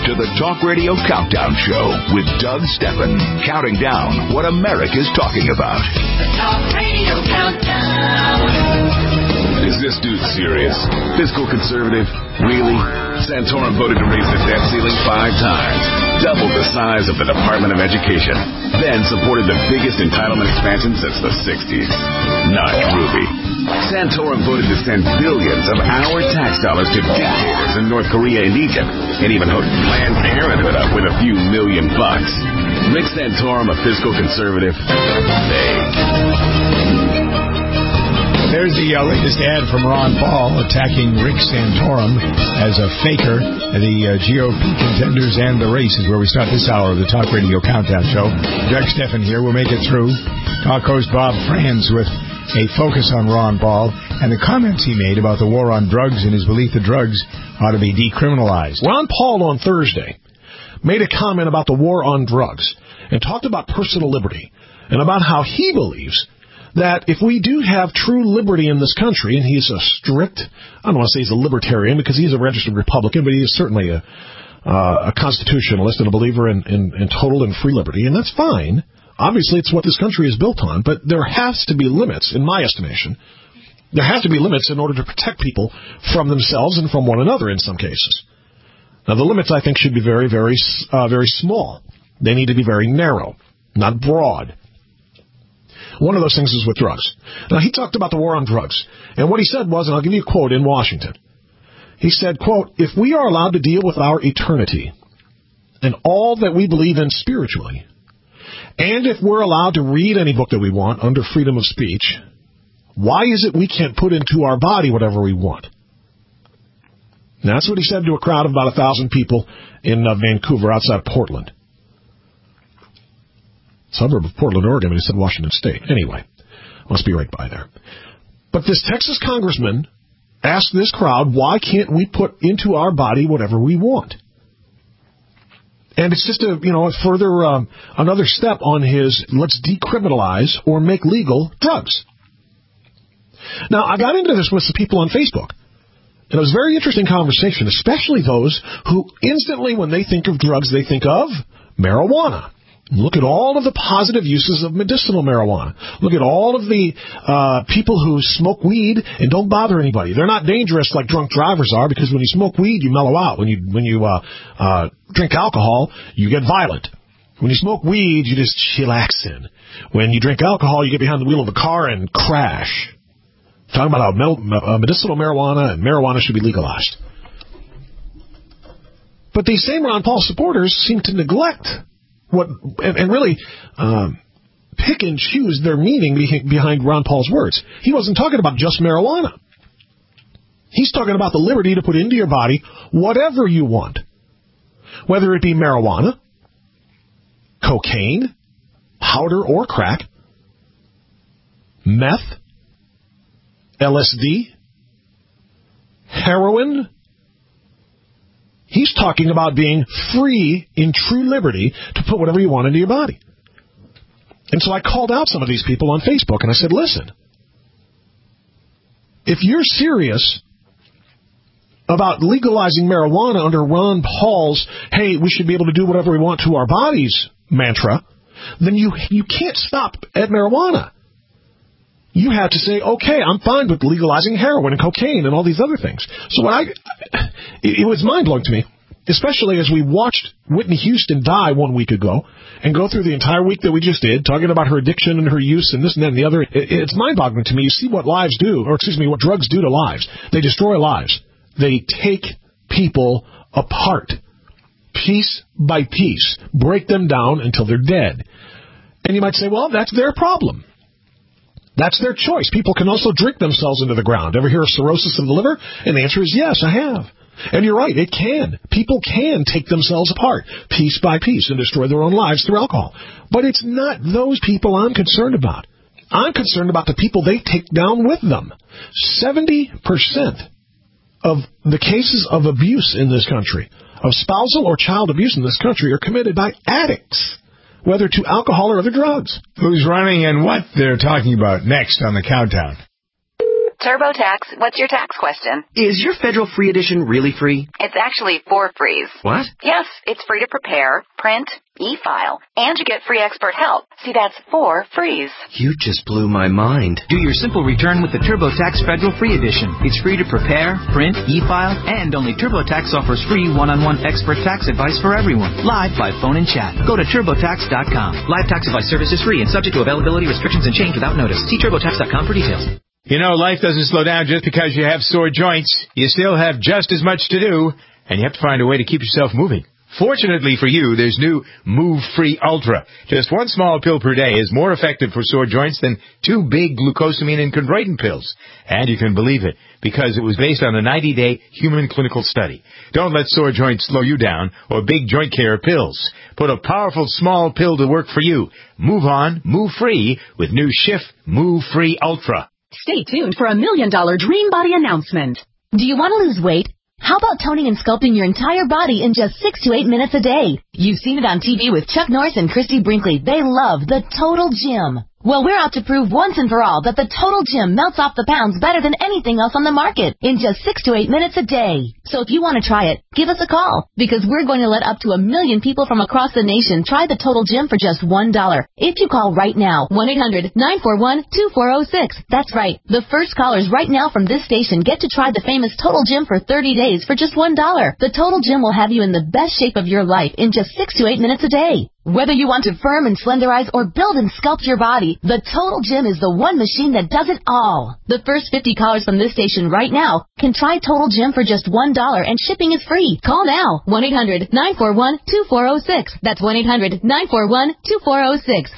to the Talk Radio Countdown Show with Doug Stephan, counting down what America's talking about. The Talk Radio Countdown. Is this dude serious? Fiscal conservative? Really? Santorum voted to raise the debt ceiling 5 times, doubled the size of the Department of Education, then supported the biggest entitlement expansion since the 60s. Not groovy. Santorum voted to send billions of our tax dollars to dictators in North Korea and Egypt, and even hooked Planned Parenthood up with a few $1 million. Rick Santorum a fiscal conservative? There's the latest ad from Ron Paul attacking Rick Santorum as a faker. The GOP contenders and the race is where we start this hour of the Talk Radio Countdown Show. Doug Stephan here. We'll make it through. Talk host Bob Franz with a focus on Ron Paul and the comments he made about the war on drugs and his belief that drugs ought to be decriminalized. Ron Paul on Thursday made a comment about the war on drugs and talked about personal liberty and about how he believes that if we do have true liberty in this country, and he's a strict, I don't want to say he's a libertarian because he's a registered Republican, but he is certainly a constitutionalist and a believer in total and free liberty, and that's fine. Obviously, it's what this country is built on, but there has to be limits, in my estimation. There have to be limits in order to protect people from themselves and from one another in some cases. Now, the limits, I think, should be very, very, very small. They need to be very narrow, not broad. One of those things is with drugs. Now, he talked about the war on drugs. And what he said was, and I'll give you a quote in Washington. He said, quote, "If we are allowed to deal with our eternity and all that we believe in spiritually, and if we're allowed to read any book that we want under freedom of speech, why is it we can't put into our body whatever we want?" Now, that's what he said to a crowd of about 1,000 people in Vancouver outside Portland. Suburb of Portland, Oregon, but he said Washington State. Anyway, must be right by there. But this Texas congressman asked this crowd, why can't we put into our body whatever we want? And it's just a further, another step on his let's decriminalize or make legal drugs. Now, I got into this with some people on Facebook. And it was a very interesting conversation, especially those who instantly, when they think of drugs, they think of marijuana. Look at all of the positive uses of medicinal marijuana. Look at all of the people who smoke weed and don't bother anybody. They're not dangerous like drunk drivers are because when you smoke weed, you mellow out. When you drink alcohol, you get violent. When you smoke weed, you just chillax in. When you drink alcohol, you get behind the wheel of a car and crash. Talking about how medicinal marijuana and marijuana should be legalized. But these same Ron Paul supporters seem to neglect and really pick and choose their meaning behind Ron Paul's words. He wasn't talking about just marijuana. He's talking about the liberty to put into your body whatever you want, whether it be marijuana, cocaine, powder or crack, meth, LSD, heroin. He's talking about being free in true liberty to put whatever you want into your body. And so I called out some of these people on Facebook and I said, listen, if you're serious about legalizing marijuana under Ron Paul's, hey, we should be able to do whatever we want to our bodies mantra, then you can't stop at marijuana. You have to say, okay, I'm fine with legalizing heroin and cocaine and all these other things. So it was mind-blowing to me, especially as we watched Whitney Houston die 1 week ago and go through the entire week that we just did, talking about her addiction and her use and this and that and the other. It's mind-boggling to me. You see what lives do, what drugs do to lives. They destroy lives. They take people apart, piece by piece, break them down until they're dead. And you might say, well, that's their problem. That's their choice. People can also drink themselves into the ground. Ever hear of cirrhosis of the liver? And the answer is yes, I have. And you're right, it can. People can take themselves apart, piece by piece, and destroy their own lives through alcohol. But it's not those people I'm concerned about. I'm concerned about the people they take down with them. 70% of the cases of abuse in this country, of spousal or child abuse in this country, are committed by addicts, whether to alcohol or other drugs. Who's running and what they're talking about next on the countdown. TurboTax, what's your tax question? Is your federal free edition really free? It's actually 4 frees. What? Yes, it's free to prepare, print, e-file, and you get free expert help. See, that's 4 frees. You just blew my mind. Do your simple return with the TurboTax Federal Free Edition. It's free to prepare, print, e-file, and only TurboTax offers free one-on-one expert tax advice for everyone, live by phone and chat. Go to TurboTax.com. Live tax advice service is free and subject to availability restrictions and change without notice. See TurboTax.com for details. You know, life doesn't slow down just because you have sore joints. You still have just as much to do, and you have to find a way to keep yourself moving. Fortunately for you, there's new Move Free Ultra. Just one small pill per day is more effective for sore joints than 2 big glucosamine and chondroitin pills. And you can believe it, because it was based on a 90-day human clinical study. Don't let sore joints slow you down or big joint care pills. Put a powerful small pill to work for you. Move on, move free with new Schiff Move Free Ultra. Stay tuned for a $1 million Dream Body announcement. Do you want to lose weight? How about toning and sculpting your entire body in just 6 to 8 minutes a day? You've seen it on TV with Chuck Norris and Christy Brinkley. They love the Total Gym. Well, we're out to prove once and for all that the Total Gym melts off the pounds better than anything else on the market in just 6 to 8 minutes a day. So if you want to try it, give us a call, because we're going to let up to 1 million people from across the nation try the Total Gym for just $1. If you call right now, 1-800-941-2406. That's right. The first callers right now from this station get to try the famous Total Gym for 30 days for just $1. The Total Gym will have you in the best shape of your life in just 6 to 8 minutes a day. Whether you want to firm and slenderize or build and sculpt your body, the Total Gym is the one machine that does it all. The first 50 callers from this station right now can try Total Gym for just $1, and shipping is free. Call now, 1-800-941-2406. That's 1-800-941-2406.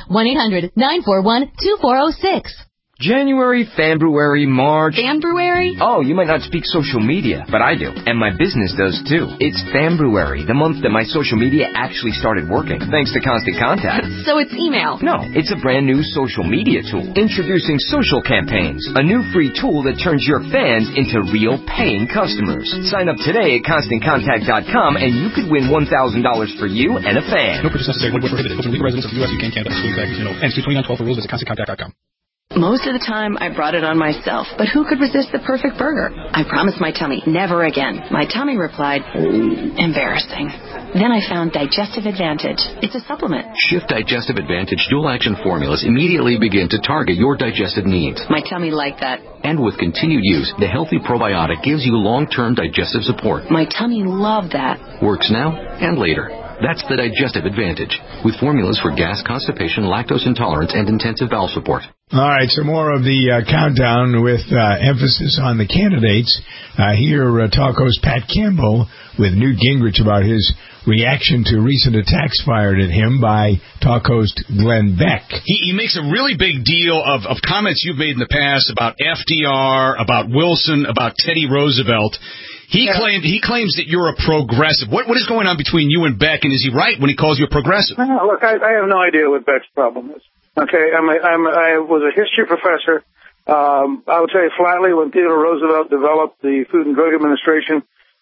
1-800-941-2406. January, February, March... February? Oh, you might not speak social media, but I do. And my business does, too. It's February, the month that my social media actually started working, thanks to Constant Contact. So it's email? No, it's a brand new social media tool. Introducing Social Campaigns, a new free tool that turns your fans into real paying customers. Sign up today at ConstantContact.com, and you could win $1,000 for you and a fan. No purchase necessary. Void where prohibited. Open to legal residents of the U.S., UK, and Canada. Excluding taxes, ends 2/29/12 for rules. Visit ConstantContact.com. Most of the time, I brought it on myself, but who could resist the perfect burger? I promised my tummy, never again. My tummy replied, embarrassing. Then I found Digestive Advantage. It's a supplement. Shift Digestive Advantage dual-action formulas immediately begin to target your digestive needs. My tummy liked that. And with continued use, the Healthy Probiotic gives you long-term digestive support. My tummy loved that. Works now and later. That's the Digestive Advantage, with formulas for gas, constipation, lactose intolerance, and intensive bowel support. All right, so more of the countdown with emphasis on the candidates. Here, talk host Pat Campbell with Newt Gingrich about his reaction to recent attacks fired at him by talk host Glenn Beck. He makes a really big deal of comments you've made in the past about FDR, about Wilson, about Teddy Roosevelt. He claims that you're a progressive. What is going on between you and Beck, and is he right when he calls you a progressive? Look, I have no idea what Beck's problem is. Okay, I was a history professor. I will tell you flatly, when Theodore Roosevelt developed the Food and Drug Administration,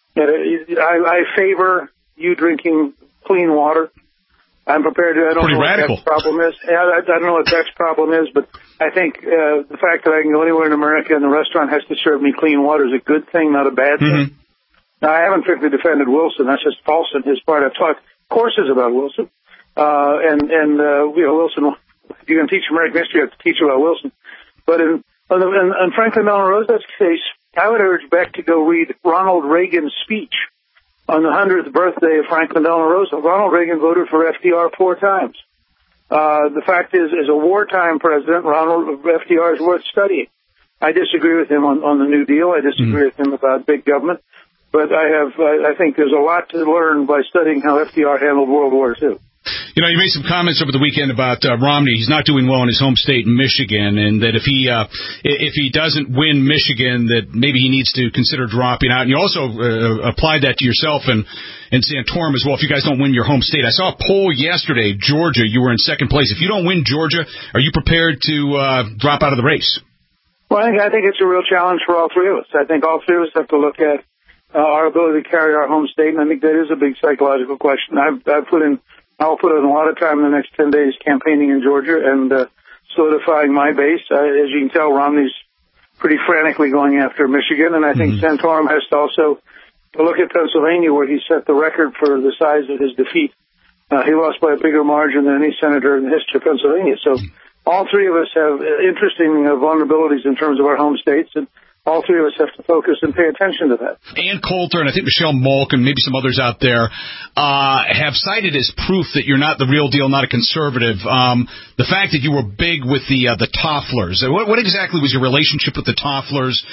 I favor you drinking clean water. I'm prepared to. I don't know what Beck's problem is. I don't know what Beck's problem is, but I think the fact that I can go anywhere in America and the restaurant has to serve me clean water is a good thing, not a bad thing. Now, I haven't strictly defended Wilson. That's just false on his part. I've taught courses about Wilson, and Wilson. If you're going to teach American history, you have to teach about Wilson. But in Franklin Delano Roosevelt's case, I would urge Beck to go read Ronald Reagan's speech on the 100th birthday of Franklin Delano Roosevelt. Ronald Reagan voted for FDR 4 times. The fact is, as a wartime president, FDR is worth studying. I disagree with him on the New Deal. I disagree with him about big government. But I think there's a lot to learn by studying how FDR handled World War II. You know, you made some comments over the weekend about Romney. He's not doing well in his home state, Michigan, and that if he doesn't win Michigan, that maybe he needs to consider dropping out. And you also applied that to yourself and Santorum as well. If you guys don't win your home state, I saw a poll yesterday, Georgia. You were in second place. If you don't win Georgia, are you prepared to drop out of the race? Well, I think it's a real challenge for all three of us. I think all three of us have to look at our ability to carry our home state, and I think that is a big psychological question. I'll put in a lot of time in the next 10 days campaigning in Georgia and solidifying my base. As you can tell, Romney's pretty frantically going after Michigan, and I think Santorum has to also look at Pennsylvania, where he set the record for the size of his defeat. He lost by a bigger margin than any senator in the history of Pennsylvania. So all three of us have interesting vulnerabilities in terms of our home states, and all three of us have to focus and pay attention to that. Ann Coulter and I think Michelle Malk and maybe some others out there have cited as proof that you're not the real deal, not a conservative, the fact that you were big with the Tofflers. What exactly was your relationship with the Tofflers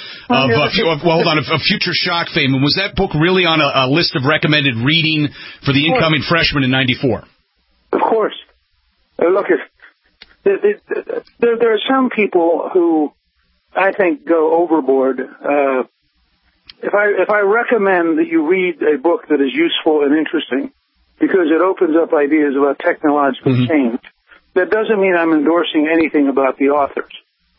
of Future Shock fame? And was that book really on a list of recommended reading for the incoming freshman in 94? Of course. Look, there are some people who I think go overboard. If I recommend that you read a book that is useful and interesting because it opens up ideas about technological change, that doesn't mean I'm endorsing anything about the authors.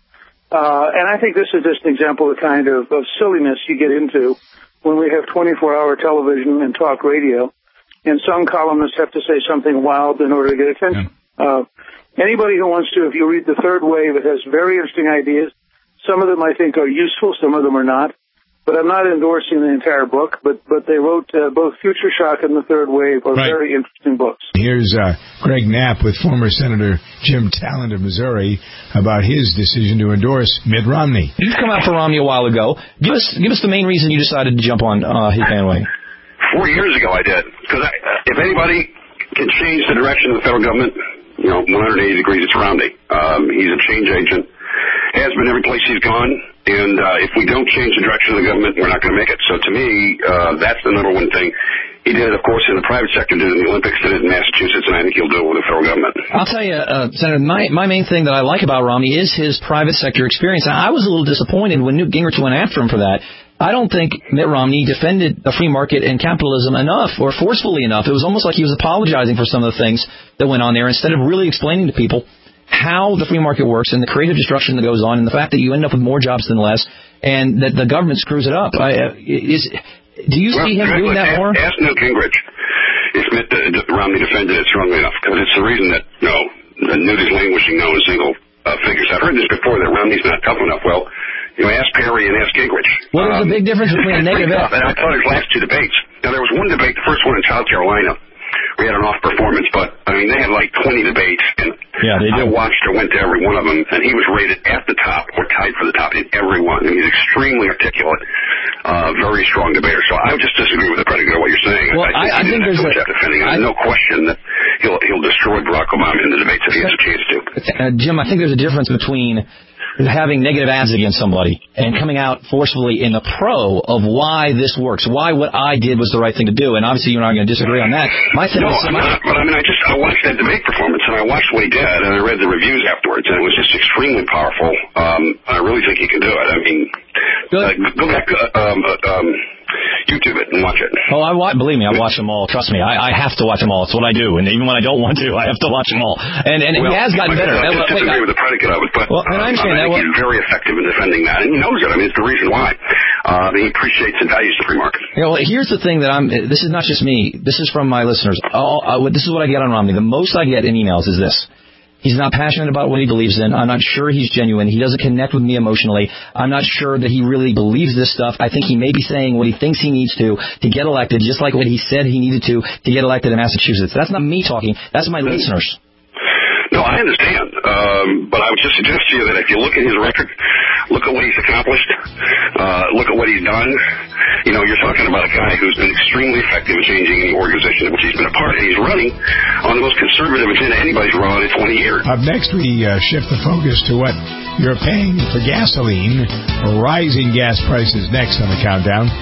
And I think this is just an example of the kind of silliness you get into when we have 24-hour television and talk radio, and some columnists have to say something wild in order to get attention. Anybody who wants to, if you read The Third Wave, it has very interesting ideas. Some of them I think are useful, some of them are not. But I'm not endorsing the entire book, but they wrote both Future Shock and The Third Wave are very interesting books. Here's Greg Knapp with former Senator Jim Talent of Missouri about his decision to endorse Mitt Romney. You've come out for Romney a while ago. Give us the main reason you decided to jump on his bandwagon. 4 years ago I did. Because if anybody can change the direction of the federal government, 180 degrees, it's Romney. He's a change agent. Has been every place he's gone, and if we don't change the direction of the government, we're not going to make it. So to me, that's the number one thing. He did it, of course, in the private sector, did it in the Olympics, did it in Massachusetts, and I think he'll do it with the federal government. I'll tell you, Senator, my main thing that I like about Romney is his private sector experience. And I was a little disappointed when Newt Gingrich went after him for that. I don't think Mitt Romney defended the free market and capitalism enough or forcefully enough. It was almost like he was apologizing for some of the things that went on there instead of really explaining to people how the free market works and the creative destruction that goes on and the fact that you end up with more jobs than less and that the government screws it up. Do you see him doing that more? Ask Newt Gingrich if Romney defended it strongly enough, because it's the reason that, Newt is languishing now in single figures. I've heard this before, that Romney's not tough enough. Well, ask Perry and ask Gingrich. What is the big difference between a negative... And I thought his last two debates. Now, there was one debate, the first one in South Carolina. We had an off performance, but they had like 20 debates, and I watched or went to every one of them, and he was rated at the top or tied for the top in every one. And he's extremely articulate, very strong debater. So I would just disagree with the predicate of what you're saying. Well, I think there's no question that he'll destroy Barack Obama in the debates if he has a chance to. Jim, I think there's a difference between having negative ads against somebody and coming out forcefully in the pro of why this works, why what I did was the right thing to do. And obviously you're not going to disagree on that. I'm not. But I watched that debate performance, and I watched what he did, and I read the reviews afterwards, and it was just extremely powerful. I really think he can do it. I mean, go back YouTube it and watch it. Oh, believe me, I watch them all. Trust me, I have to watch them all. It's what I do, and even when I don't want to, I have to watch them all. And he has gotten better. I disagree with the predicate of it, but I understand I think he's very effective in defending that, and he knows it. I mean, it's the reason why. He appreciates and values the free market. Well, here's the thing that this is not just me. This is from my listeners. This is what I get on Romney. The most I get in emails is this. He's not passionate about what he believes in. I'm not sure he's genuine. He doesn't connect with me emotionally. I'm not sure that he really believes this stuff. I think he may be saying what he thinks he needs to get elected, just like what he said he needed to get elected in Massachusetts. That's not me talking. That's my listeners. No, I understand. But I would just suggest to you that if you look at his record, look at what he's accomplished, look at what he's done. You're talking about a guy who's been extremely effective in changing any organization in which he's been a part, and he's running on the most conservative agenda anybody's run in 20 years. Up next, we shift the focus to what you're paying for gasoline. Rising gas prices next on the countdown.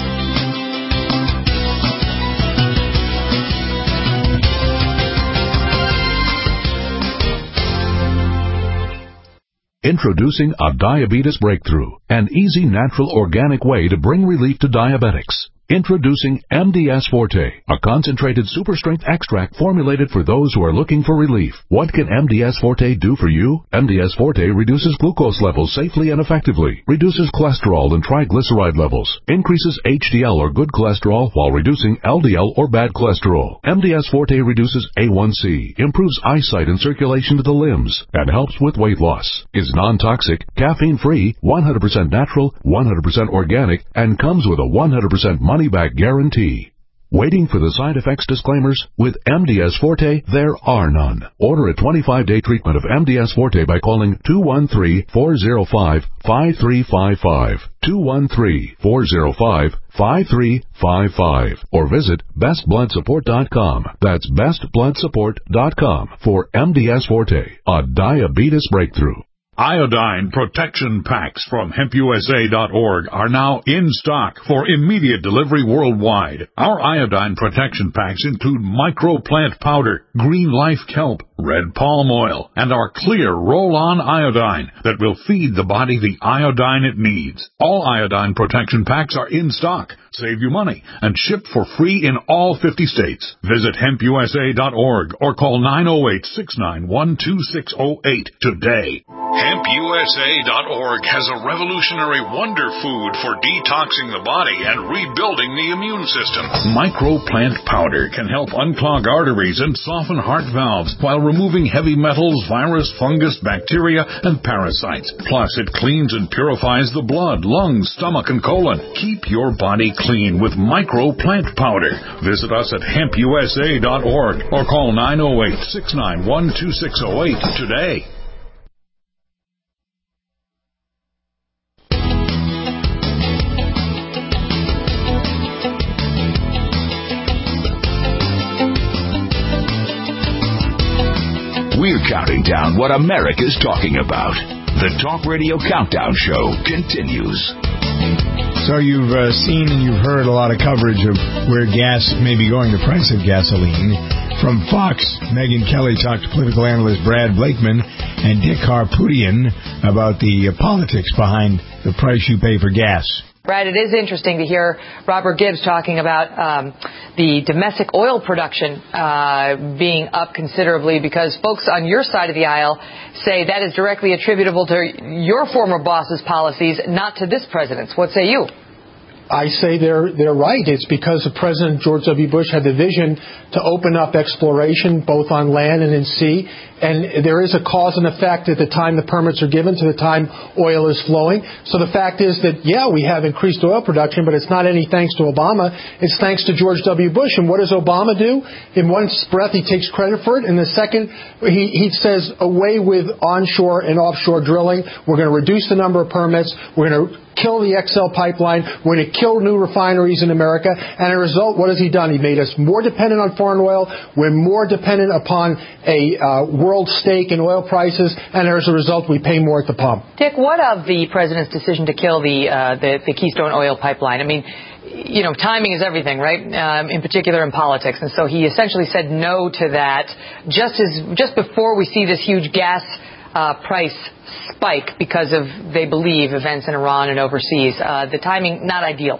Introducing a diabetes breakthrough, an easy, natural, organic way to bring relief to diabetics. Introducing MDS Forte, a concentrated super strength extract formulated for those who are looking for relief. What can MDS Forte do for you? MDS Forte reduces glucose levels safely and effectively, reduces cholesterol and triglyceride levels, increases HDL or good cholesterol while reducing LDL or bad cholesterol. MDS Forte reduces A1C, improves eyesight and circulation to the limbs, and helps with weight loss. Is non-toxic, caffeine-free, 100% natural, 100% organic, and comes with a 100% money-back guarantee. Waiting for the side effects disclaimers? With MDS Forte, there are none. Order a 25-day treatment of MDS Forte by calling 213-405-5355, 213-405-5355, or visit bestbloodsupport.com. That's bestbloodsupport.com for MDS Forte, a diabetes breakthrough. Iodine protection packs from HempUSA.org are now in stock for immediate delivery worldwide. Our iodine protection packs include microplant powder, green life kelp, red palm oil, and our clear roll-on iodine that will feed the body the iodine it needs. All iodine protection packs are in stock, save you money, and shipped for free in all 50 states. Visit HempUSA.org or call 908-691-2608 today. HempUSA.org has a revolutionary wonder food for detoxing the body and rebuilding the immune system. Microplant powder can help unclog arteries and soften heart valves while removing heavy metals, virus, fungus, bacteria, and parasites. Plus, it cleans and purifies the blood, lungs, stomach, and colon. Keep your body clean with Microplant powder. Visit us at HempUSA.org or call 908-691-2608 today. We're counting down what America's talking about. The Talk Radio Countdown Show continues. So you've seen and you've heard a lot of coverage of where gas may be going, the price of gasoline. From Fox, Megyn Kelly talked to political analyst Brad Blakeman and Dick Harpootlian about the politics behind the price you pay for gas. Brad, it is interesting to hear Robert Gibbs talking about the domestic oil production being up considerably because folks on your side of the aisle say that is directly attributable to your former boss's policies, not to this president's. What say you? I say they're right. It's because President George W. Bush had the vision to open up exploration both on land and in sea. And there is a cause and effect at the time the permits are given to the time oil is flowing. So the fact is that, yeah, we have increased oil production, but it's not any thanks to Obama. It's thanks to George W. Bush. And what does Obama do? In one breath, he takes credit for it. In the second, he says, away with onshore and offshore drilling. We're going to reduce the number of permits. We're going to kill the XL pipeline. We're going to kill new refineries in America. And as a result, what has he done? He made us more dependent on foreign oil. We're more dependent upon a world stake in oil prices. And as a result, we pay more at the pump. Dick, what of the president's decision to kill the Keystone Oil Pipeline? I mean, you know, timing is everything, right? In particular in politics. And so he essentially said no to that just before we see this huge gas price spike because of, they believe, events in Iran and overseas. The timing, not ideal.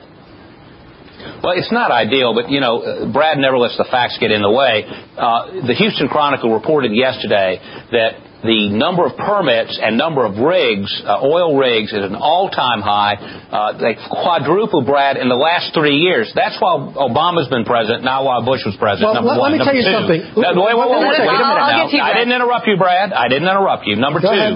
Well, it's not ideal, but, you know, Brad never lets the facts get in the way. The Houston Chronicle reported yesterday that the number of permits and number of rigs, oil rigs, is an all-time high. They quadrupled, Brad, in the last 3 years. That's while Obama's been president, not while Bush was president. Well, let me tell you something. Wait a minute now. I didn't interrupt you, Brad. I didn't interrupt you. Number two,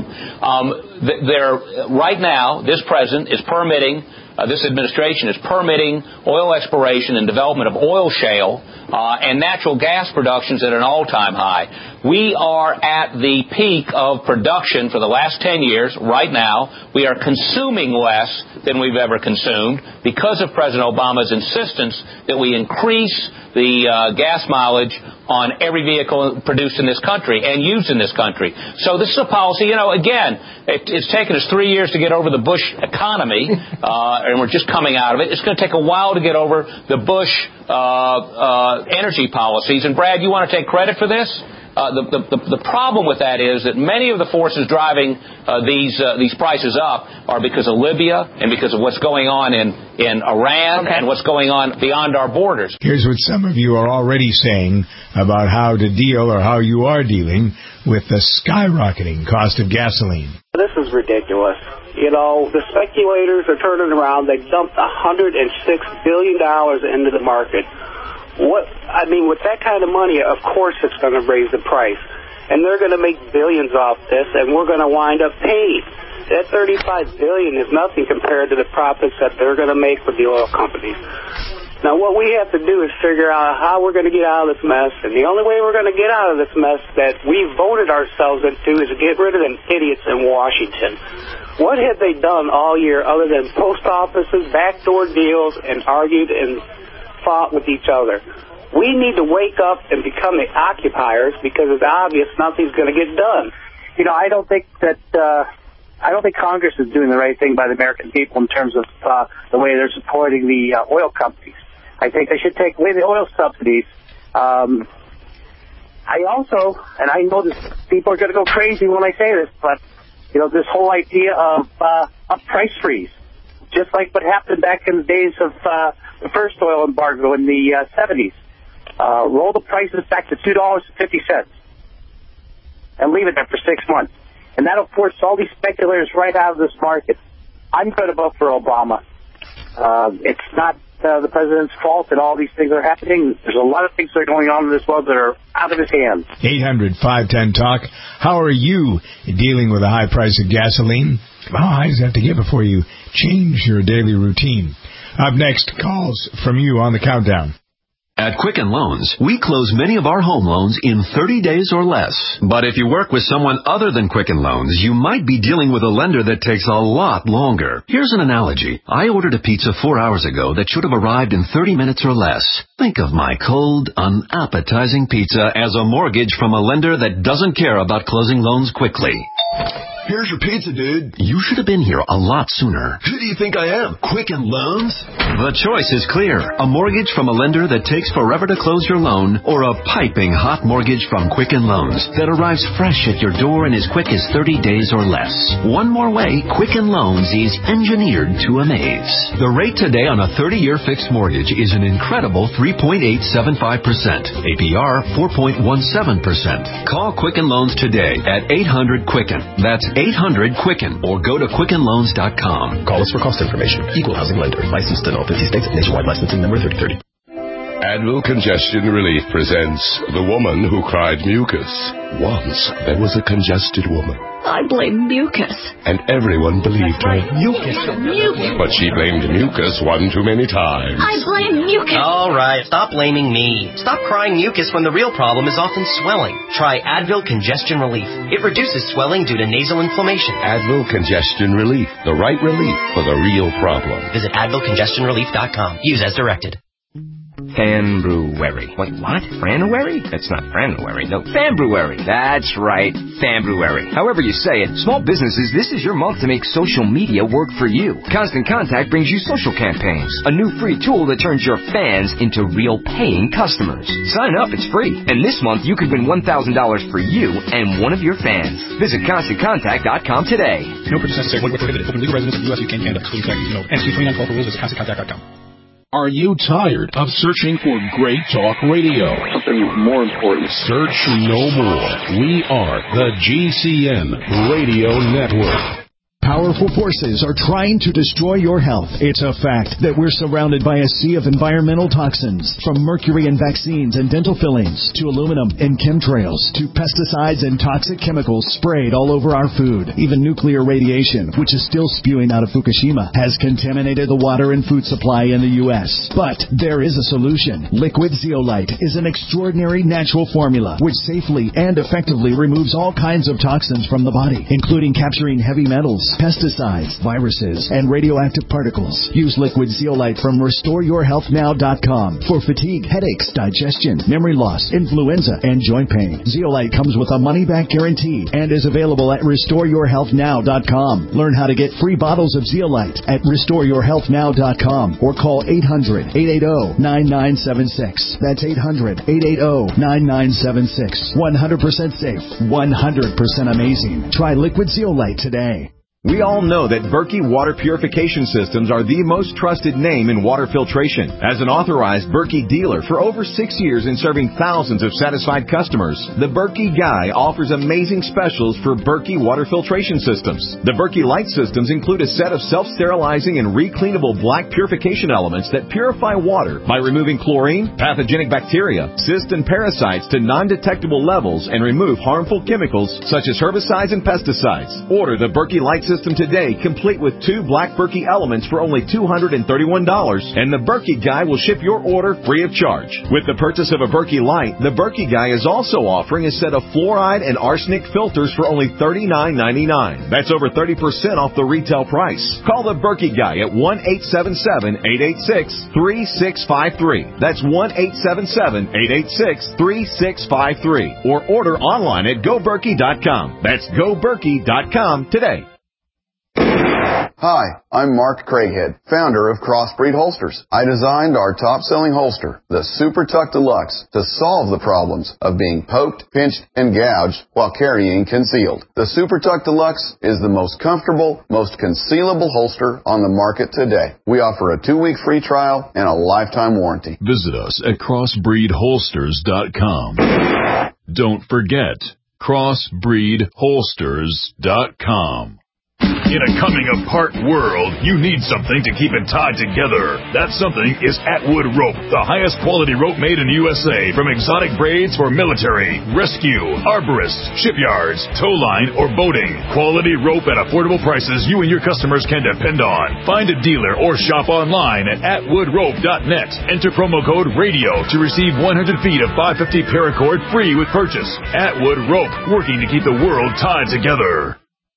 right now, this president is permitting, this administration is permitting oil exploration and development of oil shale and natural gas productions at an all-time high. We are at the peak of production for the last 10 years. Right now, we are consuming less than we've ever consumed because of President Obama's insistence that we increase the gas mileage on every vehicle produced in this country and used in this country. So this is a policy, you know, again, it's taken us 3 years to get over the Bush economy, and we're just coming out of it. It's going to take a while to get over the Bush energy policies. And, Brad, you want to take credit for this? The problem with that is that many of the forces driving these prices up are because of Libya and because of what's going on in Iran and what's going on beyond our borders. Here's what some of you are already saying about how to deal or how you are dealing with the skyrocketing cost of gasoline. This is ridiculous. You know, the speculators are turning around. They dumped $106 billion into the market. With that kind of money, of course it's going to raise the price. And they're going to make billions off this, and we're going to wind up paying. That $35 billion is nothing compared to the profits that they're going to make with the oil companies. Now, what we have to do is figure out how we're going to get out of this mess, and the only way we're going to get out of this mess that we voted ourselves into is to get rid of them idiots in Washington. What have they done all year other than post offices, backdoor deals, and argued and fought with each other? We need to wake up and become the occupiers because it's obvious nothing's going to get done. You know, I don't think Congress is doing the right thing by the American people in terms of the way they're supporting the oil companies. I think they should take away the oil subsidies. I also, and I know this, people are going to go crazy when I say this, but, you know, this whole idea of price freeze, just like what happened back in the days of the first oil embargo in the 70s. Roll the prices back to $2.50 and leave it there for 6 months. And that'll force all these speculators right out of this market. I'm going to vote for Obama. It's not the president's fault that all these things are happening. There's a lot of things that are going on in this world that are out of his hands. 800-510-TALK. How are you dealing with the high price of gasoline? How high does that have to get before you change your daily routine? Up next, calls from you on the countdown. At Quicken Loans, we close many of our home loans in 30 days or less. But if you work with someone other than Quicken Loans, you might be dealing with a lender that takes a lot longer. Here's an analogy. I ordered a pizza 4 hours ago that should have arrived in 30 minutes or less. Think of my cold, unappetizing pizza as a mortgage from a lender that doesn't care about closing loans quickly. Here's your pizza, dude. You should have been here a lot sooner. Who do you think I am? Quicken Loans? The choice is clear. A mortgage from a lender that takes forever to close your loan, or a piping hot mortgage from Quicken Loans that arrives fresh at your door in as quick as 30 days or less. One more way, Quicken Loans is engineered to amaze. The rate today on a 30-year fixed mortgage is an incredible 3.875%. APR 4.17%. Call Quicken Loans today at 800-QUICKEN. That's 800-QUICKEN, or go to QuickenLoans.com. Call us for cost information. Equal housing lender. Licensed in all 50 states. Nationwide licensing number 3030. Advil Congestion Relief presents The Woman Who Cried Mucus. Once there was a congested woman. I blame mucus. And everyone believed her. Mucus. But she blamed mucus one too many times. I blame mucus. All right, stop blaming me. Stop crying mucus when the real problem is often swelling. Try Advil Congestion Relief. It reduces swelling due to nasal inflammation. Advil Congestion Relief. The right relief for the real problem. Visit AdvilCongestionRelief.com. Use as directed. Fanbrewery. Wait, what? Franuary? That's not Franuary. No, Fanbrewery. That's right, Fanbrewery. However you say it, small businesses, this is your month to make social media work for you. Constant Contact brings you social campaigns, a new free tool that turns your fans into real paying customers. Sign up, it's free. And this month, you could win $1,000 for you and one of your fans. Visit ConstantContact.com today. No purchase necessary. Void where prohibited. Open legal residence of the U.S., UK, and Canada. Excluding tax, NC 2912 for rules. Visit ConstantContact.com. Are you tired of searching for great talk radio? Something more important. Search no more. We are the GCN Radio Network. Powerful forces are trying to destroy your health. It's a fact that we're surrounded by a sea of environmental toxins, from mercury in vaccines and dental fillings, to aluminum in chemtrails, to pesticides and toxic chemicals sprayed all over our food. Even nuclear radiation, which is still spewing out of Fukushima, has contaminated the water and food supply in the U.S. But there is a solution. Liquid Zeolite is an extraordinary natural formula which safely and effectively removes all kinds of toxins from the body, including capturing heavy metals, pesticides, viruses, and radioactive particles. Use liquid zeolite from RestoreYourHealthNow.com for fatigue, headaches, digestion, memory loss, influenza, and joint pain. Zeolite comes with a money-back guarantee and is available at RestoreYourHealthNow.com. Learn how to get free bottles of zeolite at RestoreYourHealthNow.com or call 800-880-9976. That's 800-880-9976. 100% safe, 100% amazing. Try liquid zeolite today. We all know that Berkey Water Purification Systems are the most trusted name in water filtration. As an authorized Berkey dealer for over 6 years and serving thousands of satisfied customers, the Berkey Guy offers amazing specials for Berkey Water Filtration Systems. The Berkey Light Systems include a set of self-sterilizing and recleanable black purification elements that purify water by removing chlorine, pathogenic bacteria, cysts, and parasites to non-detectable levels and remove harmful chemicals such as herbicides and pesticides. Order the Berkey Light System today, complete with 2 black Berkey elements for only $231, and the Berkey Guy will ship your order free of charge. With the purchase of a Berkey Light, the Berkey Guy is also offering a set of fluoride and arsenic filters for only $39.99. That's over 30% off the retail price. Call the Berkey Guy at 1-877-886-3653. That's 1-877-886-3653. Or order online at GoBerkey.com. That's GoBerkey.com today. Hi, I'm Mark Craighead, founder of Crossbreed Holsters. I designed our top-selling holster, the Super Tuck Deluxe, to solve the problems of being poked, pinched, and gouged while carrying concealed. The Super Tuck Deluxe is the most comfortable, most concealable holster on the market today. We offer a 2-week free trial and a lifetime warranty. Visit us at crossbreedholsters.com. Don't forget, crossbreedholsters.com. In a coming-apart world, you need something to keep it tied together. That something is Atwood Rope, the highest quality rope made in the USA, from exotic braids for military, rescue, arborists, shipyards, tow line, or boating. Quality rope at affordable prices you and your customers can depend on. Find a dealer or shop online at atwoodrope.net. Enter promo code RADIO to receive 100 feet of 550 paracord free with purchase. Atwood Rope, working to keep the world tied together.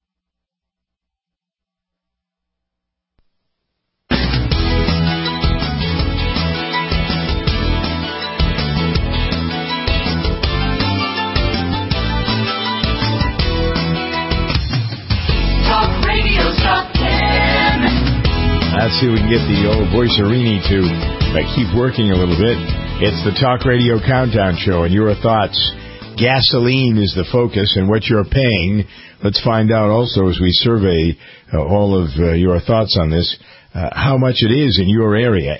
Let's see if we can get the old voicerini to keep working a little bit. It's the Talk Radio Countdown Show, and your thoughts. Gasoline is the focus, and what you're paying. Let's find out also as we survey all of your thoughts on this, how much it is in your area.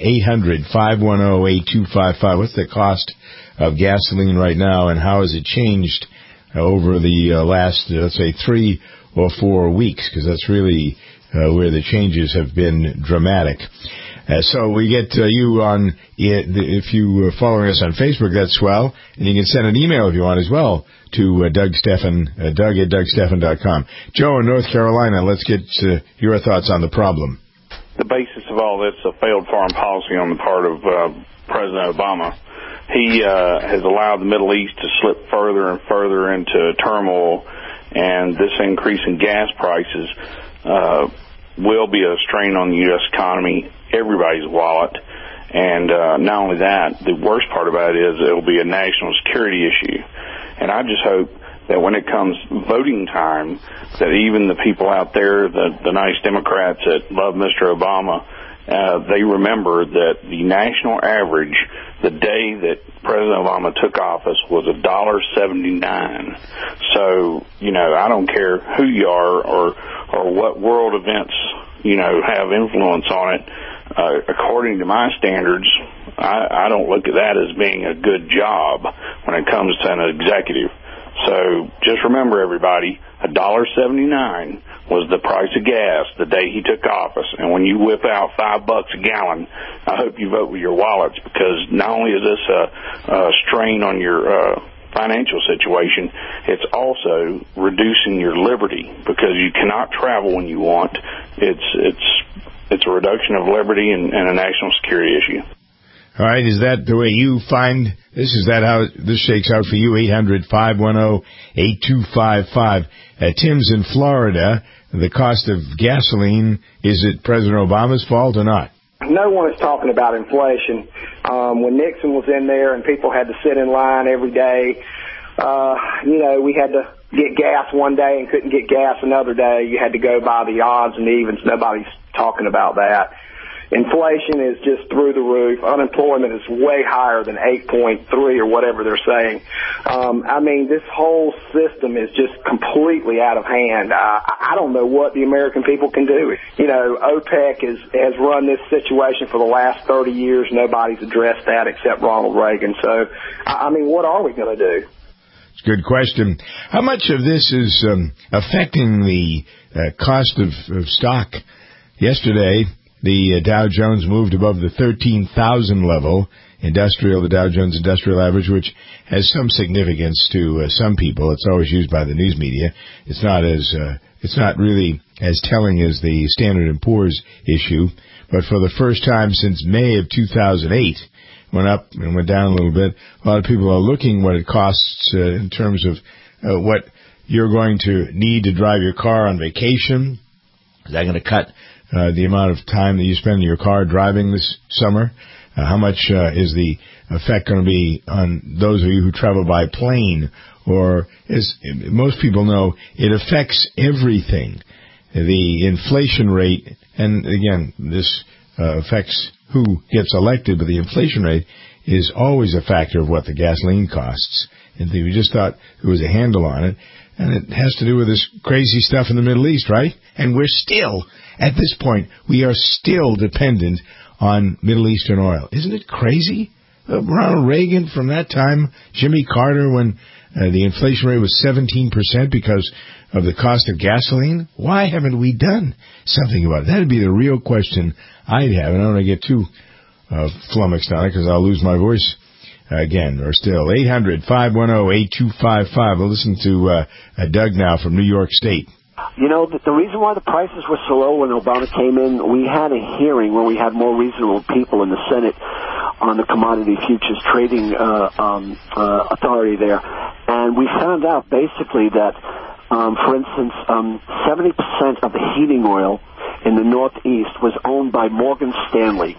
800-510-8255. What's the cost of gasoline right now, and how has it changed over the last, let's say, 3 or 4 weeks? Because that's really where the changes have been dramatic. So we get you on, if you are following us on Facebook, that's swell. And you can send an email if you want as well to Doug Stephan, Doug at DougStephan.com. Joe in North Carolina, let's get your thoughts on the problem. The basis of all this is a failed foreign policy on the part of President Obama. He has allowed the Middle East to slip further and further into turmoil, and this increase in gas prices will be a strain on the U.S. economy, everybody's wallet. And not only that, the worst part about it is it will be a national security issue. And I just hope that when it comes voting time, that even the people out there, the nice Democrats that love Mr. Obama, they remember that the national average, the day that President Obama took office, was $1.79. So, I don't care who you are or what world events, have influence on it. According to my standards, I don't look at that as being a good job when it comes to an executive. So just remember, everybody, $1.79 was the price of gas the day he took office. And when you whip out $5 a gallon, I hope you vote with your wallets, because not only is this a strain on your financial situation, it's also reducing your liberty, because you cannot travel when you want. It's a reduction of liberty and a national security issue. All right, is that the way you find Is that how this shakes out for you? 800-510-8255. Tim's in Florida. The cost of gasoline, is it President Obama's fault or not? No one is talking about inflation. When Nixon was in there and people had to sit in line every day, we had to get gas one day and couldn't get gas another day. You had to go by the odds and evens. Nobody's talking about that. Inflation is just through the roof. Unemployment is way higher than 8.3 or whatever they're saying. This whole system is just completely out of hand. I don't know what the American people can do. OPEC has run this situation for the last 30 years. Nobody's addressed that except Ronald Reagan. So, what are we going to do? It's a good question. How much of this is affecting the cost of stock? Yesterday, the Dow Jones moved above the 13,000 level, the Dow Jones Industrial Average, which has some significance to some people. It's always used by the news media. It's not really as telling as the Standard & Poor's issue, but for the first time since May of 2008, went up and went down a little bit. A lot of people are looking what it costs in terms of what you're going to need to drive your car on vacation. Is that going to cut the amount of time that you spend in your car driving this summer? How much is the effect going to be on those of you who travel by plane? Or, as most people know, it affects everything. The inflation rate, and again, this affects who gets elected, but the inflation rate is always a factor of what the gasoline costs. And we just thought there was a handle on it. And it has to do with this crazy stuff in the Middle East, right? And we're still, at this point, we are still dependent on Middle Eastern oil. Isn't it crazy? Ronald Reagan from that time, Jimmy Carter, when the inflation rate was 17% because of the cost of gasoline. Why haven't we done something about it? That would be the real question I'd have. And I don't want to get too flummoxed on it because I'll lose my voice again, or still. 800-510-8255. We'll listen to Doug now from New York State. The reason why the prices were so low when Obama came in, we had a hearing where we had more reasonable people in the Senate on the commodity futures trading authority there. And we found out basically that, for instance, 70% of the heating oil in the Northeast was owned by Morgan Stanley.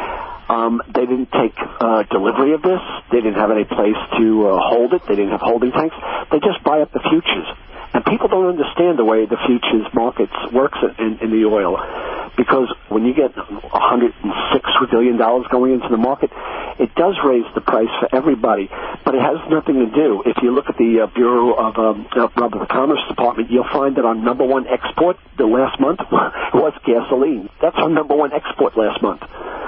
They didn't take delivery of this. They didn't have any place to hold it. They didn't have holding tanks. They just buy up the futures. And people don't understand the way the futures markets works in the oil, because when you get $106 billion going into the market, it does raise the price for everybody. But it has nothing to do. If you look at the Bureau of the Commerce Department, you'll find that our number one export the last month was gasoline. That's our number one export last month.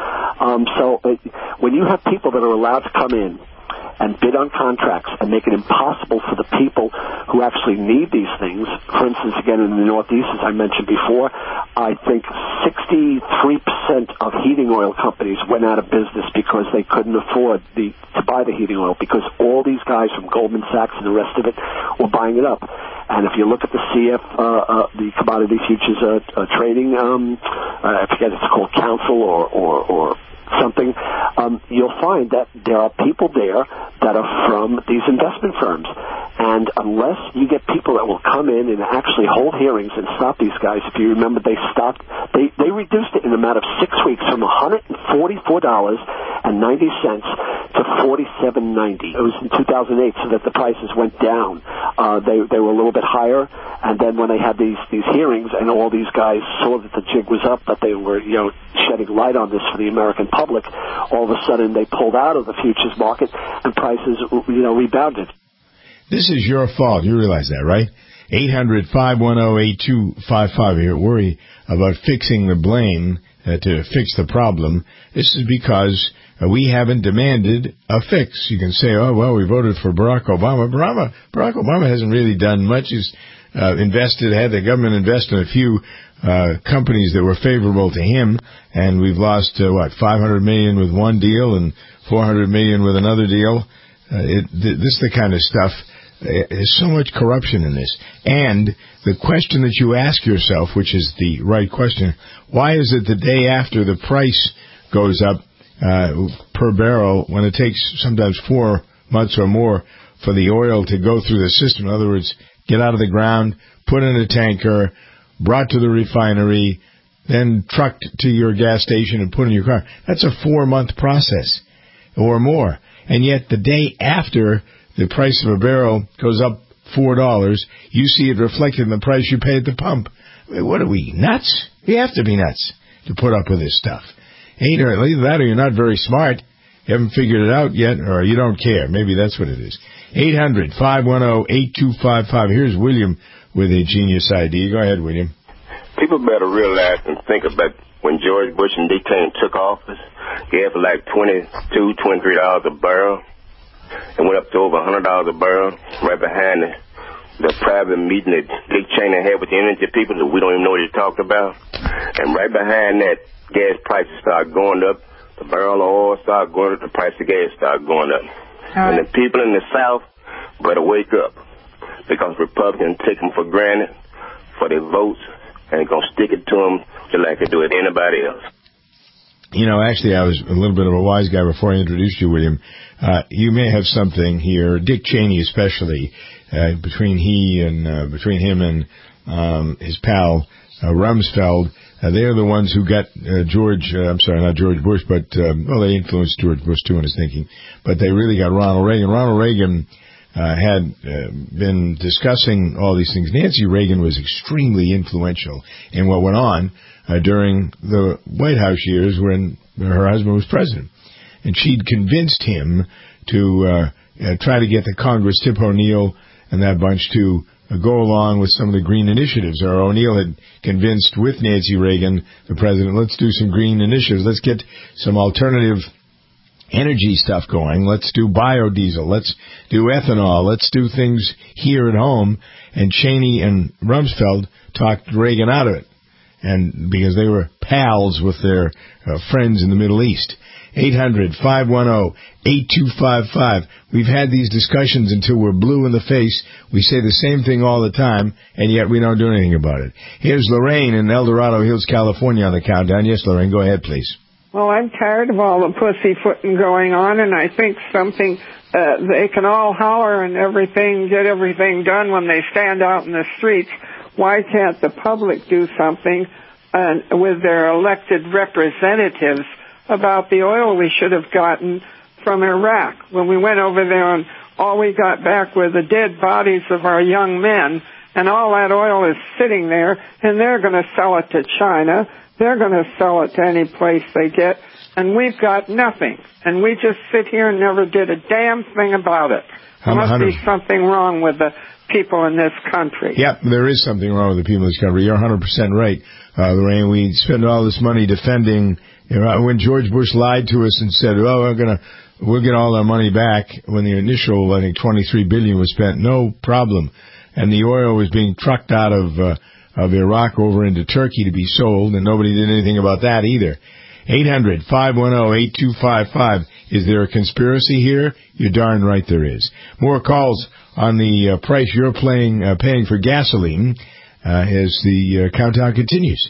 When you have people that are allowed to come in and bid on contracts and make it impossible for the people who actually need these things. For instance, again, in the Northeast, as I mentioned before, I think 63% of heating oil companies went out of business because they couldn't afford to buy the heating oil, because all these guys from Goldman Sachs and the rest of it were buying it up. And if you look at the the Commodity Futures Trading, I forget it's called Council or something, you'll find that there are people there that are from these investment firms. And unless you get people that will come in and actually hold hearings and stop these guys, if you remember, they reduced it in a matter of 6 weeks from $144.90 to $47.90. It was in 2008, so that the prices went down. They were a little bit higher, and then when they had these hearings and all these guys saw that the jig was up, that they were shedding light on this for the American public, all of a sudden they pulled out of the futures market and prices rebounded. This is your fault. You realize that, right? 800-510-8255. You worry about fixing the blame to fix the problem. This is because we haven't demanded a fix. You can say, oh, well, we voted for Barack Obama. Barack Obama hasn't really done much. He's had the government invest in a few companies that were favorable to him, and we've lost, $500 million with one deal and $400 million with another deal. This is the kind of stuff. There's so much corruption in this. And the question that you ask yourself, which is the right question, why is it the day after the price goes up, per barrel when it takes sometimes 4 months or more for the oil to go through the system. In other words, get out of the ground, put in a tanker, brought to the refinery, then trucked to your gas station and put in your car. That's a 4-month process or more. And yet the day after the price of a barrel goes up $4, you see it reflected in the price you pay at the pump. What are we, nuts? We have to be nuts to put up with this stuff. Either that or you're not very smart. You haven't figured it out yet, or you don't care. Maybe that's what it is. 800-510-8255. Here's William with a genius idea. Go ahead, William. People better realize and think about when George Bush and Dick Cheney took office, gas was like $22, $23 a barrel. It went up to over $100 a barrel. Right behind the private meeting that Dick Cheney had with the energy people that we don't even know what he talked about. And right behind that, gas prices started going up. The barrel of oil started going up. The price of gas started going up. And the people in the South better wake up, because Republicans take them for granted for their votes, and they're going to stick it to them just like they do with anybody else. You know, actually, I was a little bit of a wise guy before I introduced you, William. You may have something here, Dick Cheney especially, between him and his pal Rumsfeld. They're the ones who got not George Bush, but they influenced George Bush too in his thinking. But they really got Ronald Reagan. Ronald Reagan had been discussing all these things. Nancy Reagan was extremely influential in what went on during the White House years when her husband was president. And she'd convinced him to try to get the Congress, Tip O'Neill and that bunch, to go along with some of the green initiatives. Or O'Neill had convinced with Nancy Reagan, the president, let's do some green initiatives. Let's get some alternative energy stuff going. Let's do biodiesel. Let's do ethanol. Let's do things here at home. And Cheney and Rumsfeld talked Reagan out of it, and because they were pals with their friends in the Middle East. 800-510-8255. We've had these discussions until we're blue in the face. We say the same thing all the time, and yet we don't do anything about it. Here's Lorraine in El Dorado Hills, California on the countdown. Yes, Lorraine, go ahead, please. Well, I'm tired of all the pussyfooting going on, and I think they can all holler and get everything done when they stand out in the streets. Why can't the public do something with their elected representatives about the oil we should have gotten from Iraq? When we went over there, and all we got back were the dead bodies of our young men, and all that oil is sitting there, and they're going to sell it to China. They're going to sell it to any place they get, and we've got nothing. And we just sit here and never did a damn thing about it. There must be something wrong with the people in this country. Yep, there is something wrong with the people in this country. You're 100% right, Lorraine. We spend all this money defending. When George Bush lied to us and said, we'll get all our money back, when the initial, I think, $23 billion was spent, no problem. And the oil was being trucked out of Iraq over into Turkey to be sold, and nobody did anything about that either. 800-510-8255. Is there a conspiracy here? You're darn right there is. More calls on the price you're paying for gasoline as the countdown continues.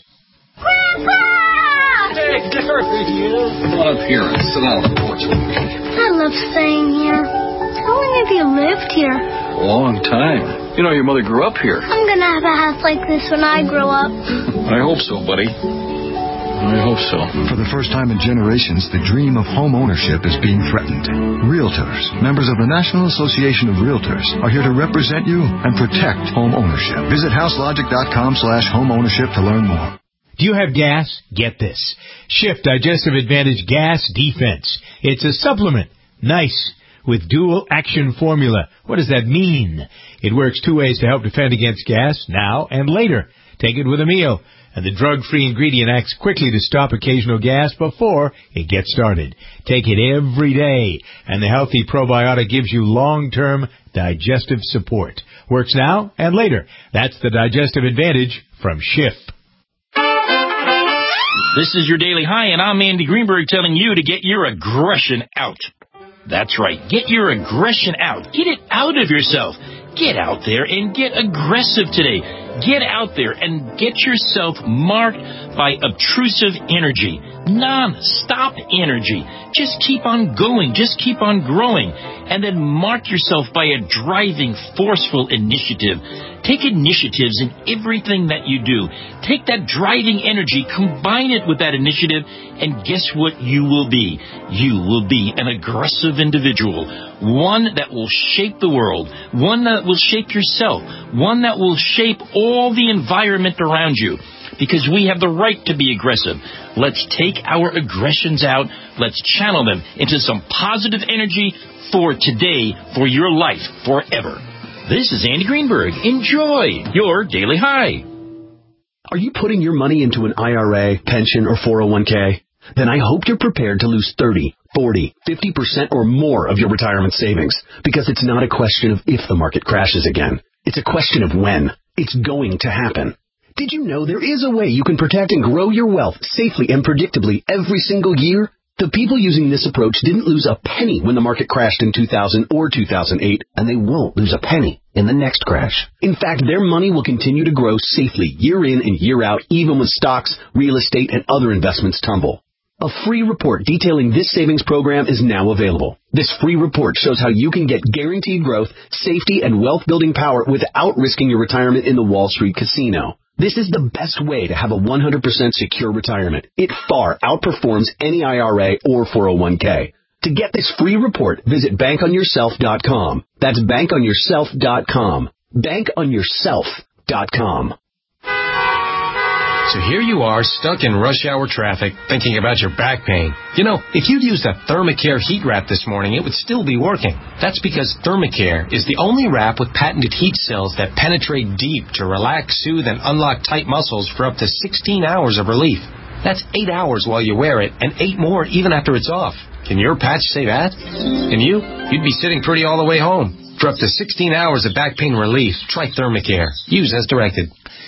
Hey, Dorothy, come on up here and sit down on the porch. I love staying here. How long have you lived here? A long time. You know, your mother grew up here. I'm going to have a house like this when I grow up. I hope so, buddy. I hope so. For the first time in generations, the dream of home ownership is being threatened. Realtors, members of the National Association of Realtors, are here to represent you and protect home ownership. Visit houselogic.com/homeownership to learn more. Do you have gas? Get this. Shift Digestive Advantage Gas Defense. It's a supplement. Nice. With dual action formula. What does that mean? It works 2 ways to help defend against gas, now and later. Take it with a meal. And the drug-free ingredient acts quickly to stop occasional gas before it gets started. Take it every day, and the healthy probiotic gives you long-term digestive support. Works now and later. That's the Digestive Advantage from Schiff. This is your Daily High, and I'm Andy Greenberg telling you to get your aggression out. That's right. Get your aggression out. Get it out of yourself. Get out there and get aggressive today. Get out there and get yourself marked by obtrusive energy. Non-stop energy. Just keep on going. Just keep on growing. And then mark yourself by a driving, forceful initiative. Take initiatives in everything that you do. Take that driving energy, combine it with that initiative, and guess what you will be? You will be an aggressive individual. One that will shape the world. One that will shape yourself. One that will shape all the environment around you. Because we have the right to be aggressive. Let's take our aggressions out. Let's channel them into some positive energy for today, for your life, forever. This is Andy Greenberg. Enjoy your Daily High. Are you putting your money into an IRA, pension, or 401k? Then I hope you're prepared to lose 30, 40, 50% or more of your retirement savings. Because it's not a question of if the market crashes again. It's a question of when. It's going to happen. Did you know there is a way you can protect and grow your wealth safely and predictably every single year? The people using this approach didn't lose a penny when the market crashed in 2000 or 2008, and they won't lose a penny in the next crash. In fact, their money will continue to grow safely year in and year out, even when stocks, real estate, and other investments tumble. A free report detailing this savings program is now available. This free report shows how you can get guaranteed growth, safety, and wealth-building power without risking your retirement in the Wall Street casino. This is the best way to have a 100% secure retirement. It far outperforms any IRA or 401k. To get this free report, visit bankonyourself.com. That's bankonyourself.com. Bankonyourself.com. So here you are, stuck in rush hour traffic, thinking about your back pain. You know, if you'd used a Thermacare heat wrap this morning, it would still be working. That's because Thermacare is the only wrap with patented heat cells that penetrate deep to relax, soothe, and unlock tight muscles for up to 16 hours of relief. That's 8 hours while you wear it, and 8 more even after it's off. Can your patch say that? And you'd be sitting pretty all the way home. For up to 16 hours of back pain relief, try Thermacare. Use as directed.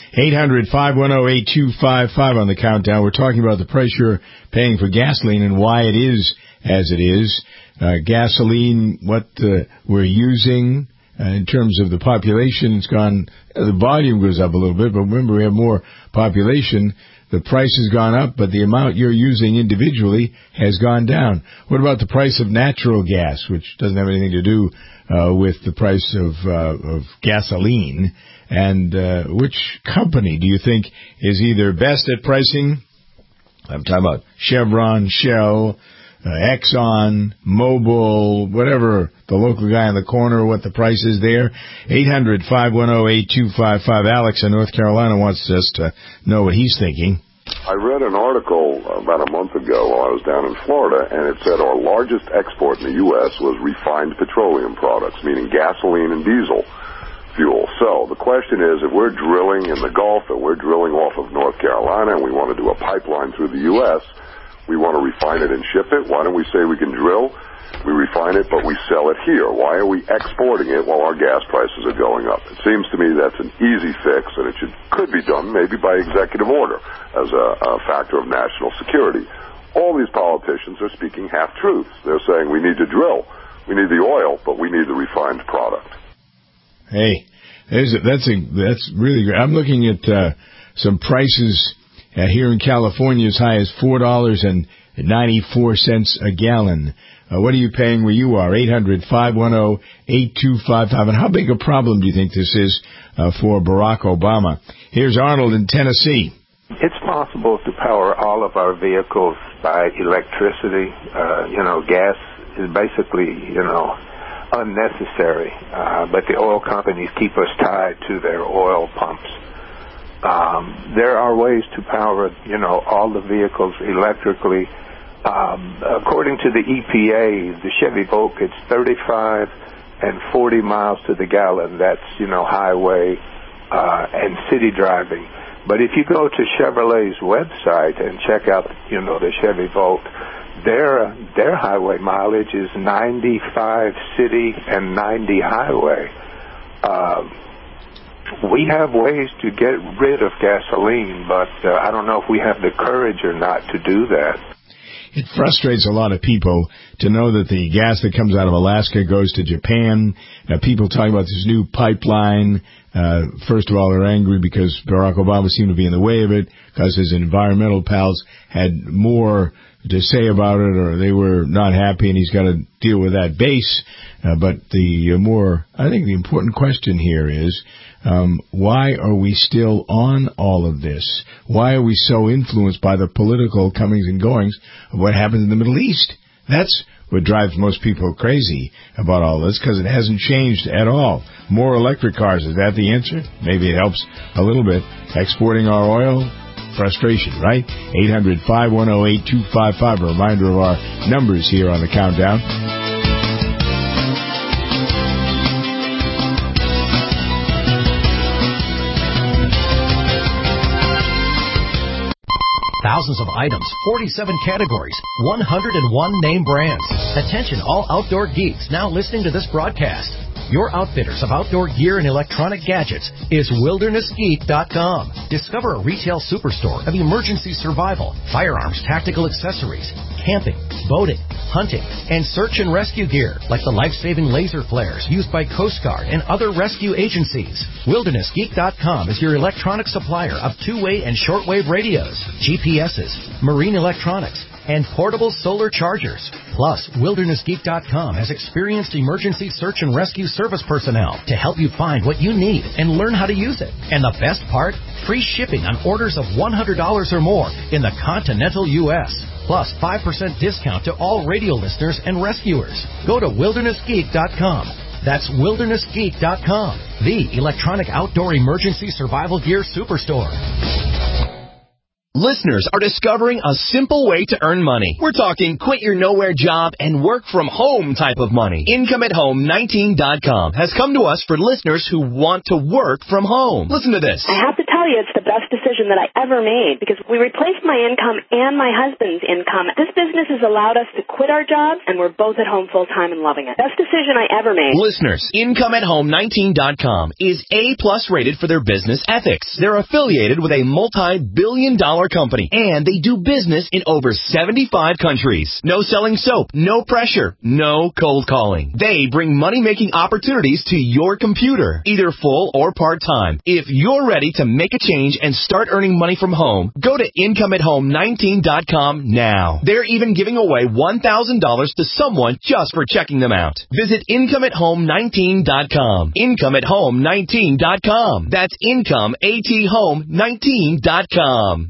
800-510-8255 on the countdown. We're talking about the price you're paying for gasoline and why it is as it is. Gasoline, what we're using in terms of the population, it's gone, the volume goes up a little bit, but remember we have more population. The price has gone up, but the amount you're using individually has gone down. What about the price of natural gas, which doesn't have anything to do with the price of gasoline? And which company do you think is either best at pricing? I'm talking about Chevron, Shell, Exxon, Mobil, whatever, the local guy in the corner, what the price is there. 800-510-8255. Alex in North Carolina wants us to know what he's thinking. I read an article about a month ago while I was down in Florida, and it said our largest export in the U.S. was refined petroleum products, meaning gasoline and diesel fuel. So the question is, if we're drilling in the Gulf and we're drilling off of North Carolina and we want to do a pipeline through the U.S., we want to refine it and ship it. Why don't we say we can drill, we refine it, but we sell it here? Why are we exporting it while our gas prices are going up? It seems to me that's an easy fix, and it could be done maybe by executive order as a factor of national security. All these politicians are speaking half-truths. They're saying we need to drill, we need the oil, but we need the refined product. Hey, that's really good. I'm looking at some prices here in California as high as $4.94 a gallon. What are you paying where you are? 800-510-8255. And how big a problem do you think this is for Barack Obama? Here's Arnold in Tennessee. It's possible to power all of our vehicles by electricity. Gas is basically, unnecessary, but the oil companies keep us tied to their oil pumps. There are ways to power, all the vehicles electrically. According to the EPA, the Chevy Volt gets 35 and 40 miles to the gallon. That's, highway and city driving. But if you go to Chevrolet's website and check out, the Chevy Volt, their highway mileage is 95 city and 90 highway. We have ways to get rid of gasoline, but I don't know if we have the courage or not to do that. It frustrates a lot of people to know that the gas that comes out of Alaska goes to Japan. People talking about this new pipeline. First of all, they're angry because Barack Obama seemed to be in the way of it because his environmental pals had more to say about it, or they were not happy, and he's got to deal with that base. But I think the important question here is, why are we still on all of this? Why are we so influenced by the political comings and goings of what happens in the Middle East? That's what drives most people crazy about all this, because it hasn't changed at all. More electric cars, is that the answer? Maybe it helps a little bit. Exporting our oil, frustration, right? 800-510-8255, a reminder of our numbers here on the Countdown. Thousands of items, 47 categories, 101 name brands. Attention all outdoor geeks now listening to this broadcast. Your outfitters of outdoor gear and electronic gadgets is WildernessGeek.com. Discover a retail superstore of emergency survival, firearms, tactical accessories, camping, boating, hunting, and search and rescue gear like the life-saving laser flares used by Coast Guard and other rescue agencies. WildernessGeek.com is your electronic supplier of two-way and shortwave radios, GPSs, marine electronics, and portable solar chargers. Plus, WildernessGeek.com has experienced emergency search and rescue service personnel to help you find what you need and learn how to use it. And the best part? Free shipping on orders of $100 or more in the continental U.S. Plus 5% discount to all radio listeners and rescuers. Go to WildernessGeek.com. That's WildernessGeek.com, the electronic outdoor emergency survival gear superstore. Listeners are discovering a simple way to earn money. We're talking quit your nowhere job and work from home type of money. IncomeAtHome19.com has come to us for listeners who want to work from home. Listen to this. I have to tell you, it's the best decision that I ever made because we replaced my income and my husband's income. This business has allowed us to quit our jobs, and we're both at home full time and loving it. Best decision I ever made. Listeners, IncomeAtHome19.com is A+ rated for their business ethics. They're affiliated with a multi-billion-dollar company, and they do business in over 75 countries. No selling soap, no pressure, no cold calling. They bring money-making opportunities to your computer, either full or part-time. If you're ready to make a change and start earning money from home, go to IncomeAtHome19.com now. They're even giving away $1,000 to someone just for checking them out. Visit IncomeAtHome19.com. IncomeAtHome19.com. That's IncomeAtHome19.com.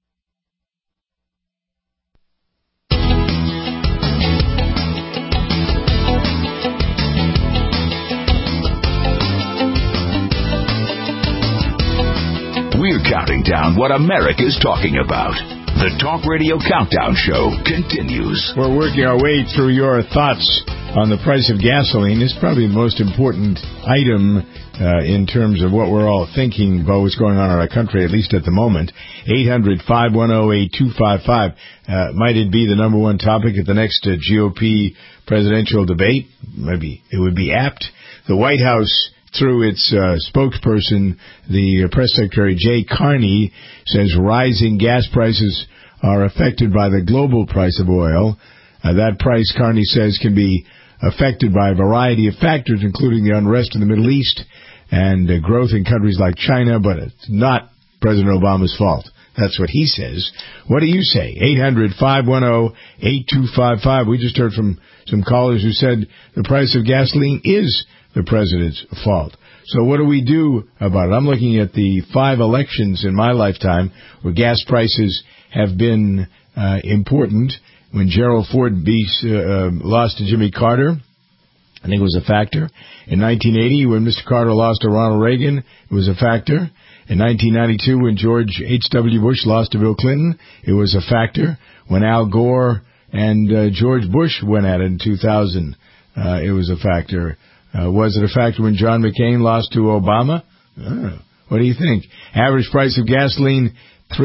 We're counting down what America's talking about. The Talk Radio Countdown Show continues. We're working our way through your thoughts on the price of gasoline. It's probably the most important item in terms of what we're all thinking about what's going on in our country, at least at the moment. 800-510-8255. Might it be the number one topic at the next GOP presidential debate? Maybe it would be apt. The White House, through its spokesperson, the press secretary, Jay Carney, says rising gas prices are affected by the global price of oil. That price, Carney says, can be affected by a variety of factors, including the unrest in the Middle East and growth in countries like China, but it's not President Obama's fault. That's what he says. What do you say? 800-510-8255. We just heard from some callers who said the price of gasoline is the president's fault. So what do we do about it? I'm looking at the 5 elections in my lifetime where gas prices have been important. When Gerald Ford lost to Jimmy Carter, I think it was a factor. In 1980, when Mr. Carter lost to Ronald Reagan, it was a factor. In 1992, when George H.W. Bush lost to Bill Clinton, it was a factor. When Al Gore and George Bush went at it in 2000, it was a factor. Was it a factor when John McCain lost to Obama? What do you think? Average price of gasoline,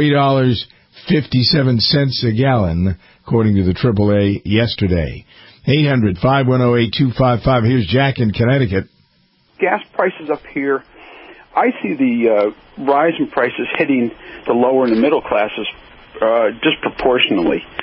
$3.57 a gallon, according to the AAA yesterday. 800-510-8255. Here's Jack in Connecticut. Gas prices up here, I see the rise in prices hitting the lower and the middle classes disproportionately.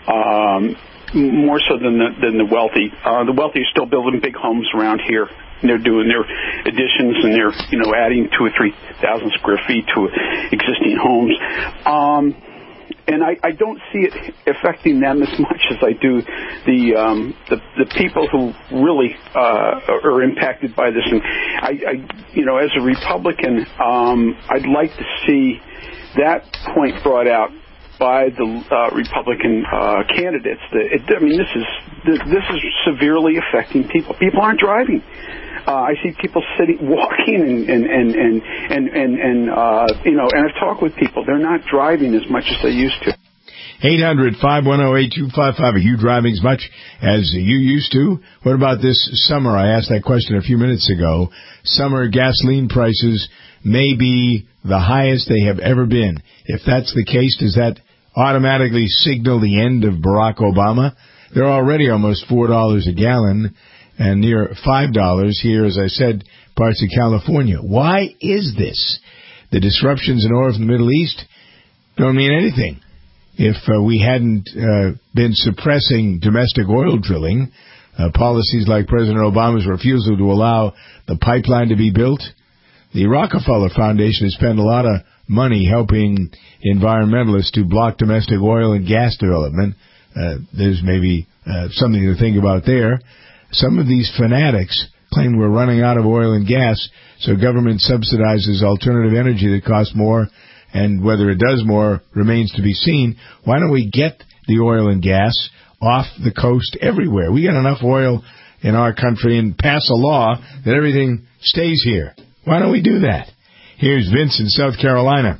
more so than the wealthy. The wealthy are still building big homes around here. And they're doing their additions, and they're adding 2,000 or 3,000 square feet to existing homes. And I don't see it affecting them as much as I do the people who really are impacted by this. And I as a Republican, I'd like to see that point brought out by the Republican candidates. This is severely affecting people. People aren't driving. I see people walking, and I've talked with people. They're not driving as much as they used to. 800-510-8255. Are you driving as much as you used to? What about this summer? I asked that question a few minutes ago. Summer gasoline prices may be the highest they have ever been. If that's the case, does that automatically signal the end of Barack Obama? They're already almost $4 a gallon and near $5 here, as I said, parts of California. Why is this? The disruptions in oil from the Middle East don't mean anything. If we hadn't been suppressing domestic oil drilling, policies like President Obama's refusal to allow the pipeline to be built, the Rockefeller Foundation has spent a lot of money helping environmentalists to block domestic oil and gas development. There's maybe something to think about there. Some of these fanatics claim we're running out of oil and gas, so government subsidizes alternative energy that costs more, and whether it does more remains to be seen. Why don't we get the oil and gas off the coast everywhere? We got enough oil in our country and pass a law that everything stays here. Why don't we do that? Here's Vince in South Carolina.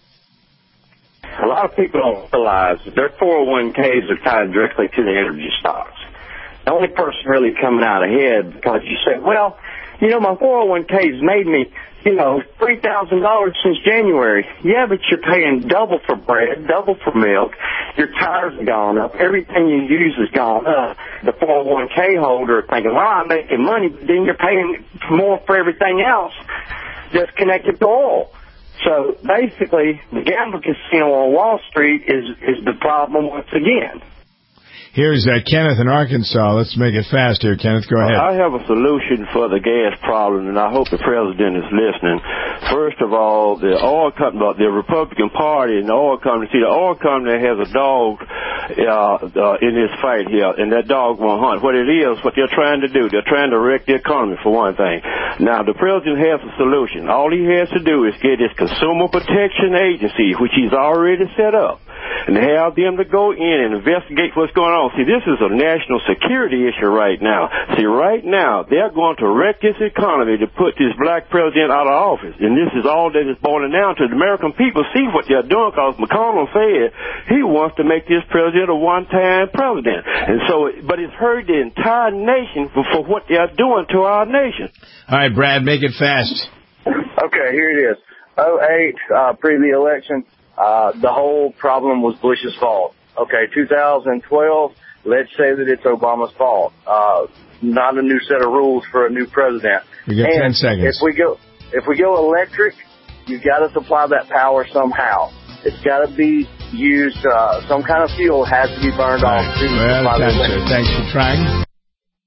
A lot of people don't realize that their 401ks are tied directly to the energy stocks. The only person really coming out ahead, because you say, well, my 401k's made me, $3,000 since January. Yeah, but you're paying double for bread, double for milk. Your tires have gone up. Everything you use has gone up. The 401k holder thinking, well, I'm making money, but then you're paying more for everything else that's connected to oil. So basically, the gambling casino on Wall Street is the problem once again. Here's Kenneth in Arkansas. Let's make it fast here, Kenneth. Go ahead. I have a solution for the gas problem, and I hope the president is listening. First of all, the oil company, the Republican Party and the oil company, the oil company has a dog in this fight here, and that dog won't hunt. What they're trying to do, they're trying to wreck the economy, for one thing. Now, the president has a solution. All he has to do is get his Consumer Protection Agency, which he's already set up, and have them to go in and investigate what's going on. See, this is a national security issue right now. See, right now, they're going to wreck this economy to put this black president out of office. And this is all that is boiling down to. The American people see what they're doing, because McConnell said he wants to make this president a one-time president. And so, but it's hurt the entire nation for what they're doing to our nation. All right, Brad, make it fast. Okay, here it is. 2008, pre-election. The whole problem was Bush's fault. Okay, 2012, let's say that it's Obama's fault. Not a new set of rules for a new president. We got 10 seconds. If we go electric, you've got to supply that power somehow. It's got to be used. Some kind of fuel has to be burned off. Well, thanks for trying.